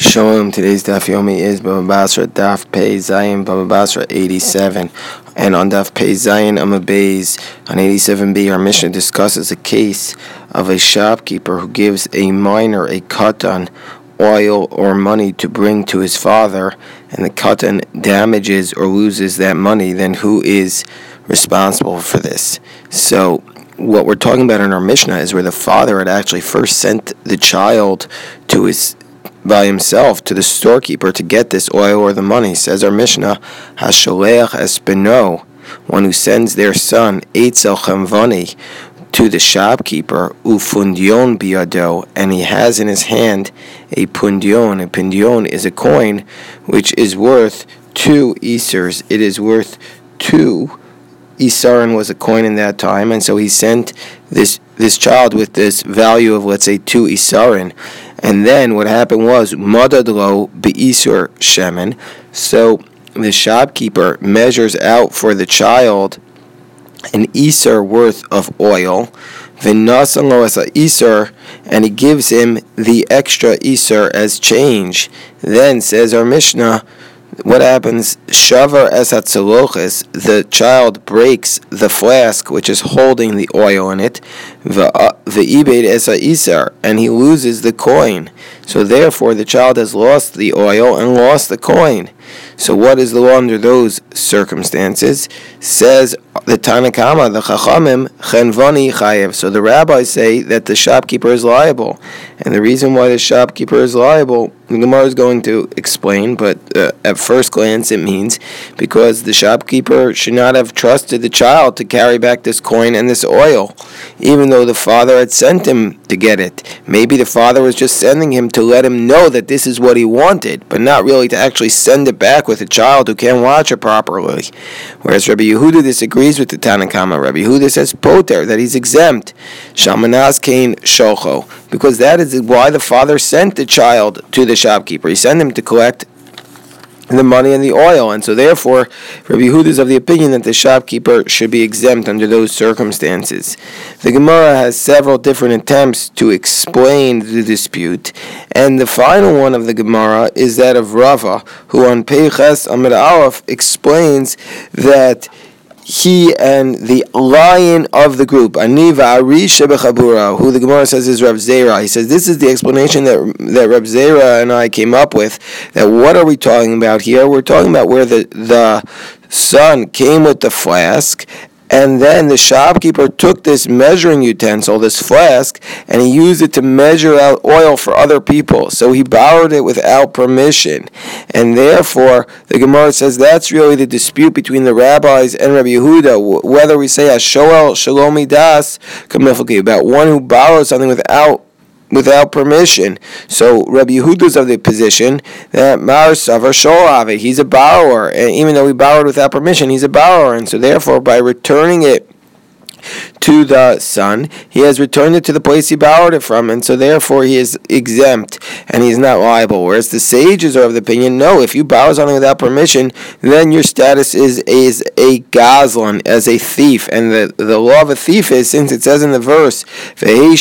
Shalom. Today's Daf Yomi is Baba Basra Daf Pei Zayin Baba Basra 87, and on Daf Pei Zayin Amabeis on 87b, our Mishnah discusses a case of a shopkeeper who gives a minor a katan, oil or money to bring to his father, and the katan damages or loses that money. Then who is responsible for this? So what we're talking about in our Mishnah is where the father had actually first sent the child by himself to the storekeeper to get this oil or the money. Says our Mishnah, Hasholeach espeno, one who sends their son, Eitzel Chamvani, to the shopkeeper, ufundion biado, and he has in his hand a pundion. A pundion is a coin which is worth 2 isers. It is worth 2 isarin was a coin in that time, and so he sent this child with this value of, let's say, 2 isarin. And then what happened was madadlo be'isur shemen. So the shopkeeper measures out for the child an isur worth of oil, v'nasanlo as a isur, and he gives him the extra isur as change. Then says our Mishnah, what happens? Shavar es hatzaloches, the child breaks the flask which is holding the oil in it, ve'ibed es ha'isar, and he loses the coin. So therefore the child has lost the oil and lost the coin. So what is the law under those circumstances? Says the Tanakama, the Chachamim, Chenvani chayev. So the rabbis say that the shopkeeper is liable. And the reason why the shopkeeper is liable, the Gemara is going to explain, but at first glance it means because the shopkeeper should not have trusted the child to carry back this coin and this oil, even though the father had sent him to get it. Maybe the father was just sending him to let him know that this is what he wanted, but not really to actually send it back with a child who can't watch it properly. Whereas Rabbi Yehuda disagrees with the Tanakama. Rabbi Yehuda says poter, that he's exempt. Shamanas kain sholcho, because that is why the father sent the child to the shopkeeper. He sent him to collect the money and the oil, and so therefore Rabbi Yehuda is of the opinion that the shopkeeper should be exempt under those circumstances. The Gemara has several different attempts to explain the dispute, and the final one of the Gemara is that of Rava, who on Peiches Amid Aleph explains that he and the lion of the group, Aniva Arisha Bechabura, who the Gemara says is Rav Zera. He says this is the explanation that Rav Zera and I came up with. That what are we talking about here? We're talking about where the son came with the flask, and then the shopkeeper took this measuring utensil, this flask, and he used it to measure out oil for other people. So he borrowed it without permission. And therefore, the Gemara says that's really the dispute between the rabbis and Rabbi Yehuda, whether we say Hashoel Shalomi Das Kamiflki, about one who borrows something without permission. So Rabbi Yehuda's of the position that Mar Savar Sholavi, he's a borrower, and even though he borrowed without permission, he's a borrower, and so therefore by returning it to the son, he has returned it to the place he borrowed it from, and so therefore he is exempt and he's not liable. Whereas the sages are of the opinion, no, if you borrow something without permission, then your status is a gazlan, as a thief. And the law of a thief is, since it says in the verse, it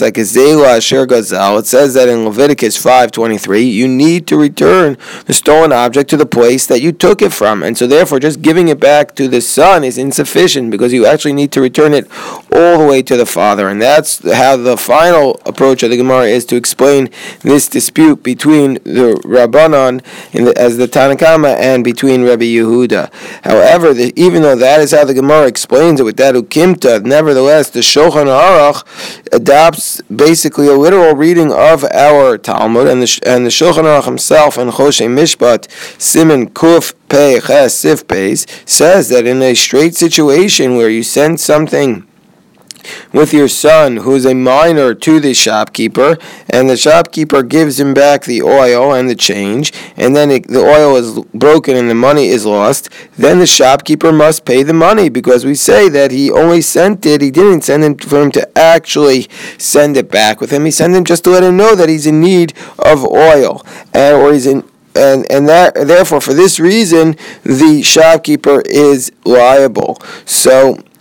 says that in Leviticus 5:23, you need to return the stolen object to the place that you took it from, and so therefore just giving it back to the son is insufficient, because you actually need to return it all the way to the father. And that's how the final approach of the Gemara is to explain this dispute between the Rabbanan as the Tanakama and between Rabbi Yehuda. However, even though that is how the Gemara explains it with that ukimta, nevertheless the Shulchan Aruch adopts basically a literal reading of our Talmud, and the Shulchan Aruch himself in Choshe Mishpat Siman Kuf Pei Ches Sif Beis says that in a straight situation where you send something with your son who's a minor to the shopkeeper, and the shopkeeper gives him back the oil and the change, and then the oil is broken and the money is lost, then the shopkeeper must pay the money, because we say that he only sent it, he didn't send it for him to actually send it back with him, he sent him just to let him know that he's in need of oil, or he's in and that therefore for this reason the shopkeeper is liable. So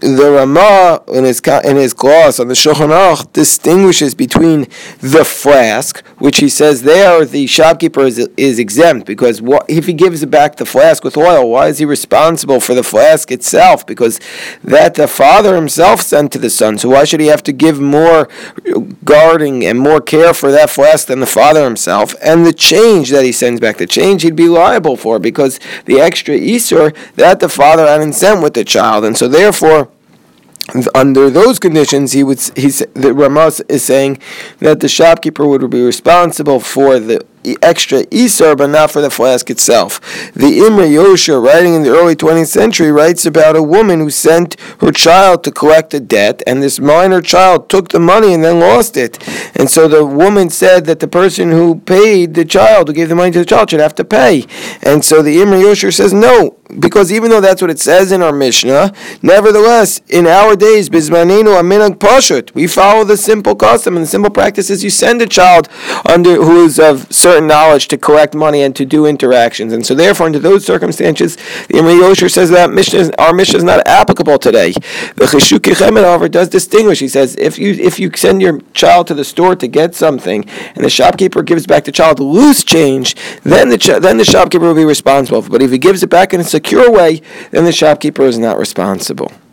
the Ramah in his gloss on the Shulchan Aruch distinguishes between the flask, which he says there the shopkeeper is exempt, because if he gives back the flask with oil, why is he responsible for the flask itself? Because that the father himself sent to the son, so why should he have to give more guarding and more care for that flask than the father himself? And the change that he sends back, the change he'd be liable for, because the extra Isur that the father hadn't sent with the child, and so therefore, under those conditions, the Ramah is saying that the shopkeeper would be responsible for the extra Isur, but not for the flask itself. The Imre Yosher, writing in the early 20th century, writes about a woman who sent her child to collect a debt, and this minor child took the money and then lost it. And so the woman said that the person who paid the child, who gave the money to the child, should have to pay. And so the Imre Yosher says no, because even though that's what it says in our Mishnah, nevertheless, in our days, Bizmanenu Aminag Pashut, we follow the simple custom, and the simple practice is you send a child who is of certain knowledge to collect money and to do interactions. And so therefore, under those circumstances, the Imre Yosher says that our Mishnah is not applicable today. The Cheshukei Chemed, however, does distinguish. He says if you send your child to the store to get something, and the shopkeeper gives back the child loose change, then the shopkeeper will be responsible. But if he gives it back in a secure way, then the shopkeeper is not responsible.